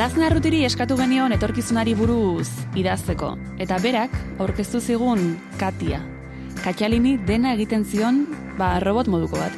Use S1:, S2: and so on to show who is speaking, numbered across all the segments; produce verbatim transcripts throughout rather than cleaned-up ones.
S1: Alazna Arrutiri eskatu genion etorkizunari buruz idazteko, eta berak aurkeztu zigun Katia. Katxalini dena egiten zion, ba, robot moduko bat.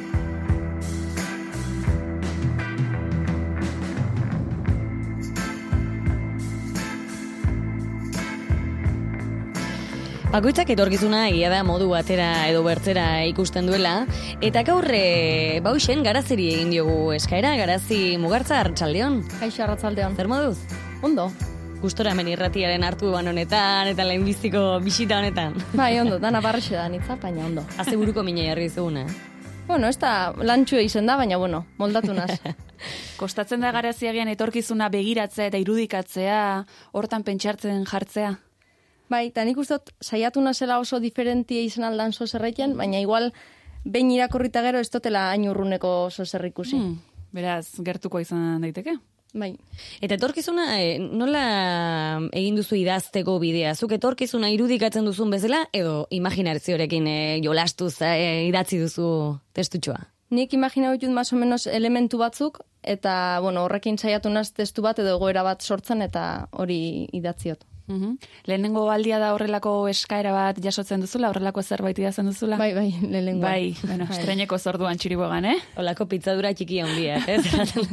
S2: Bakoitzak etorkizuna egia da modu batera edo bertzera ikusten duela, eta gaur e, bauxen Garaziri egin diogu eskaera. Garazi, Mugartza, arratsaldeon.
S3: Kaixo, arratsaldeon.
S2: Zer moduz?
S3: Ondo.
S2: Gustora hemen irratiaren hartu ban honetan eta lehenbiziko bisita honetan.
S3: Bai, ondo, dana barrexe da nitza, baina ondo.
S2: Haze buruko mina jarri zuguna.
S3: Bueno, ez da lantxue izen da, baina bueno, moldatu naz.
S1: Kostatzen da Garaziagian etorkizuna begiratzea eta irudikatzea, hortan pentsartzen jartzea?
S3: Bai, eta nik uste saiatu nazela oso diferentia izan aldan zozerreiten, baina igual behin irakorrita gero ez dotela hain urruneko zozerrikusi.
S1: Hmm, beraz, gertuko izan daiteke?
S3: Bai.
S2: Eta etorkizuna, e, nola egin duzu idazteko bidea? Zuk etorkizuna irudikatzen duzun bezala, edo imaginarziorekin e, jolastuz e, idatzi duzu testutxoa?
S3: Nik imaginau ditut más o menos elementu batzuk, eta bueno, horrekin saiatu naz testu bat edo egoera bat sortzen, eta hori idatziot.
S1: Uhum. Lehenengo aldia da horrelako eskaera bat jasotzen duzula, horrelako zerbait idazten duzula?
S3: Bai, bai, lehenengo.
S1: Bai, bueno, estreineko zorduan txiribogan, eh?
S2: Olako pitzadura txiki handiak, ez?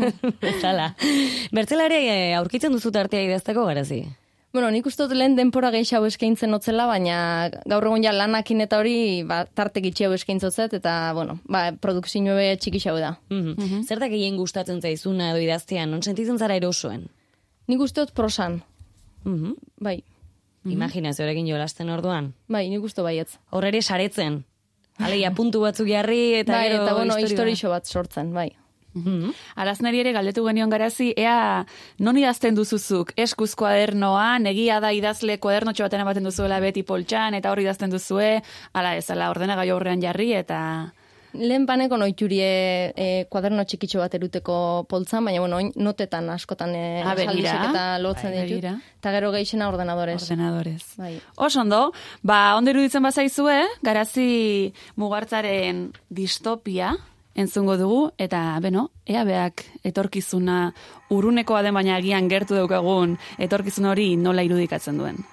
S2: Bezala. Bertzelare aurkitzen duzu tartea idazteko, Garazi?
S3: Bueno, nik uste dut lehen denpora gehiago eskaintzen otzela, baina gaur egun ja lanakin eta hori ba, tarte gitxiago eskaintzotzet, eta, bueno, ba, produkzio txiki xau da.
S2: Mm-hmm. Mm-hmm. Zer da gehien gustatzen zaizuna edo idaztean, non sentitzen zara erosoen?
S3: Nik uste dut prosan.
S2: Mm-hmm.
S3: Bai.
S2: Mm-hmm. Imaginazioarekin jolasten orduan.
S3: Bai, nik uste baietz.
S2: Horrere saretzen. Aleia puntu batzuk jarri eta
S3: bai,
S2: gero
S3: eta bueno,
S2: historia
S3: historixo bat sortzen, bai.
S2: Mm-hmm.
S1: Araznari ere galdetu genion Garazi, ea non idazten duzuzuk, eskuz kuadernoan, egia da idazle kuadernotxo baten ematen duzuela beti poltsan, eta hori idazten duzue, ala ez, ala ordenagailu aurrean jarri, eta...
S3: Lehen paneko noiturie e, kuaderno txikitxo bat eruteko poltzan, baina bueno, notetan askotan e, esaldizek eta lotzen
S1: bai,
S3: ditut. Eta gero geixena ordenadorez.
S1: Ordenadorez.
S3: Bai.
S1: Oso ondo, ba, ondo iruditzen bazaizue, Garazi Mugartzaren distopia entzungo dugu, eta beno, ea beak etorkizuna urunekoa den baina agian gertu daukagun etorkizun hori nola irudikatzen duen.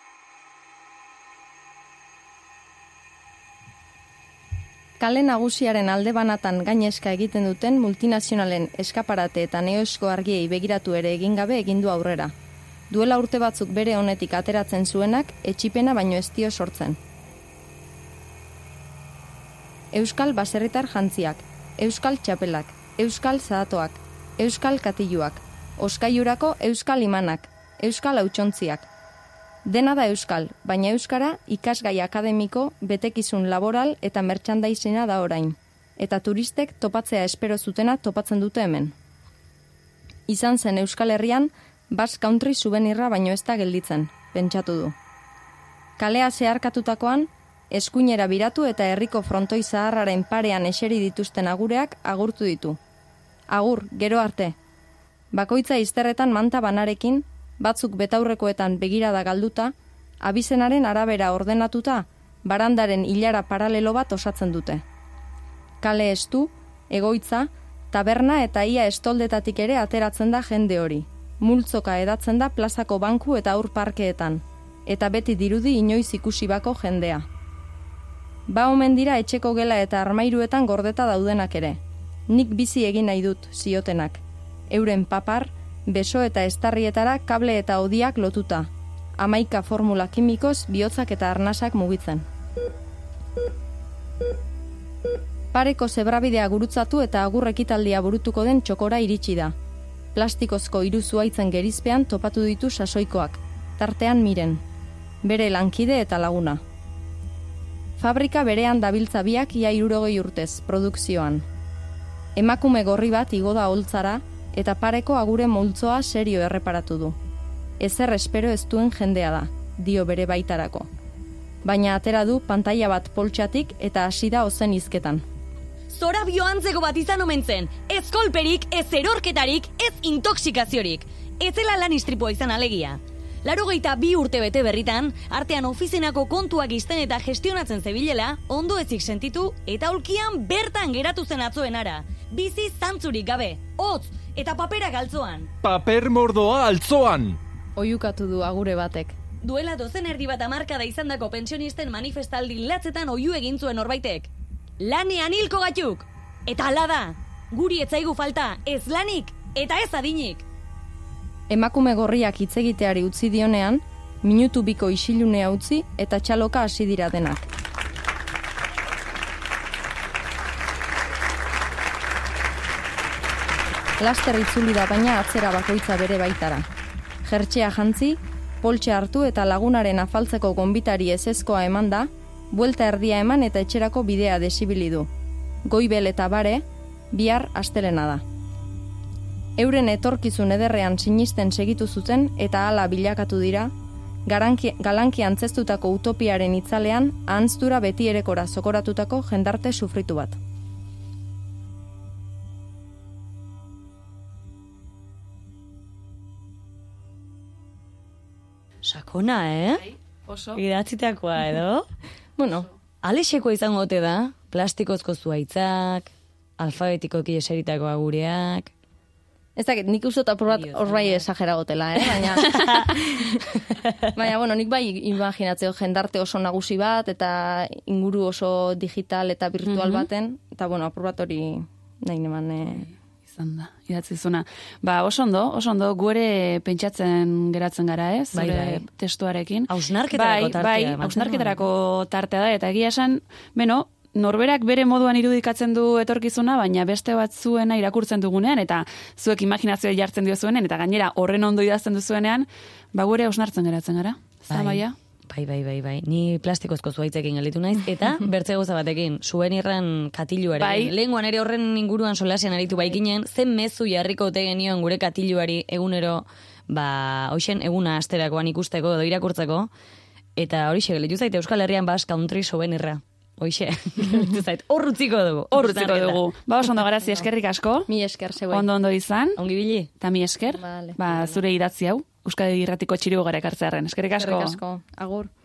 S3: Kale nagusiaren alde banatan gainezka egiten duten multinazionalen eskaparate eta neoesko argiei begiratu ere egin gabe egin du aurrera. Duela urte batzuk bere honetik ateratzen zuenak, etxipena baino ez dio sortzen. Euskal baserritar jantziak, euskal txapelak, euskal zahatoak, euskal katiluak, oskaiurako euskal imanak, euskal hautsontziak. Dena da euskal, baina euskara ikasgai akademiko, betekizun laboral eta merchandisina da orain. Eta turistek topatzea espero zutena topatzen dute hemen. Izan zen Euskal Herrian, Basque Country souvenirra baino ez da gelditzen, pentsatu du. Kalea zeharkatutakoan, eskuinera biratu eta herriko frontoi zaharraren parean eseri dituzten agureak agurtu ditu. Agur, gero arte. Bakoitza izterretan manta banarekin, batzuk betaurrekoetan begirada galduta, abizenaren arabera ordenatuta, barandaren hilara paralelo bat osatzen dute. Kale estu, egoitza, taberna eta ia estoldetatik ere ateratzen da jende hori. Multzoka edatzen da plazako banku eta aur parkeetan, eta beti dirudi inoiz ikusi bako jendea. Ba omen dira etxeko gela eta armairuetan gordeta daudenak ere. Nik bizi egin nahi dut, ziotenak. Euren papar, beso eta estarrietara kable eta odiak lotuta. Hamaika formula kimikoz bihotzak eta arnasak mugitzen. Pareko zebrabidea gurutzatu eta agur ekitaldia burutuko den txokora iritsi da. Plastikozko hiru zuhaitzen gerizpean topatu ditu sasoikoak, tartean Miren, bere lankide eta laguna. Fabrika berean dabiltza biak ia hirurogei urtez, produkzioan. Emakume gorri bat igo da holtzara, eta pareko agure multzoa serio erreparatu du. Ezer espero ez duen jendea da, dio bere baitarako. Baina atera du pantaila bat poltsatik eta hasi da ozen hizketan.
S2: Zora bioantzeko bat izan omen zen, ez kolperik, ez erorketarik, ez intoxikaziorik. Ez zela lan istripua izan alegia. Larogeita bi urte bete berritan, artean ofizinako kontuak izten eta gestionatzen zebilela, ondo ezik sentitu eta aulkian bertan geratu zen atzoen ara. Bizi zantzurik gabe, hotz, eta papera galtzoan.
S4: Paper mordoa altzoan!
S3: Oiukatu du agure batek.
S2: Duela dozen erdi bat hamarkada izandako pensionisten manifestaldi latzetan oihu egin zuen norbaitek. Lanean hilko gatuk! Eta hala da, guri etzaigu falta ez lanik eta ez adinik.
S3: Emakume gorriak hitz egiteari utzi dionean, minutu biko isilunea utzi eta txaloka hasi dira denak. Laster itzuli da baina atzera bakoitza bere baitara. Jertxea jantzi, poltxe hartu eta lagunaren afaltzeko gonbitari ezezkoa eman da, buelta erdia eman eta etxerako bidea desibili du. Goibel eta bare, bihar astelena da. Euren etorkizun ederrean sinisten segitu zuten eta hala bilakatu dira, garanki, galanki antzestutako utopiaren itzalean ahanztura beti erekora zokoratutako jendarte sufritu bat.
S2: Sakona, eh?
S1: Oso.
S2: Idatzitakoa, edo?
S3: Bueno,
S2: Alexeko izango ote da, plastikozko zuaitzak, alfabetikoki eseritako agureak.
S3: ez dakit, nik uste apur bat hor bai esagera gotela, eh? Baina, baina, bueno, nik bai imaginatzeo jendarte oso nagusi bat, eta inguru oso digital eta virtual
S1: Mhm.
S3: baten, eta, bueno, apur bat hori nahi neman... Eh,
S1: Izan da, idatzi zuna. Ba, oso ondo, oso ondo, gu ere pentsatzen geratzen gara, ez?
S2: Bai,
S1: Zure
S2: bai.
S1: testuarekin.
S2: Hausnarketarako
S1: bai,
S2: tartea,
S1: Bai,
S2: ematen
S1: hausnarketarako tartea da, eta egia esan, beno, norberak bere moduan irudikatzen du etorkizuna, baina beste bat zuena irakurtzen dugunean, eta zuek imaginazioa jartzen diozuenen, eta gainera horren ondo idazten duzuenean, ba, gu ere hausnartzen geratzen gara. Zamaia?
S2: Bai, bai, bai, bai. Ni plastikozko zuaitzekin gelitu naiz, eta bertze gauza batekin, zuen irran katiluarekin.
S1: Bai.
S2: Lehenguan ere horren inguruan solasian aritu baikinen, zen mezu jarriko ote genioen gure katiluari egunero, ba, hoxen eguna asterakoan ikusteko edo irakurtzeko, eta horixe gelitu zait Euskal Herrian Basque Country zuen irra. Hoixe, gelitu zait, hor utziko dugu.
S1: Hor utziko dugu. Ba, oso ondo garazi, eskerrik asko.
S3: mi esker zeuen.
S1: Ondo ondo izan.
S2: Ongi bili?
S1: Eta mi esker.
S3: Vale.
S1: Ba, zure idatzi hau. Euskadi Irratiko txirigo gara ekartzearen. Eskerrik asko.
S3: Eskerrik asko. Agur.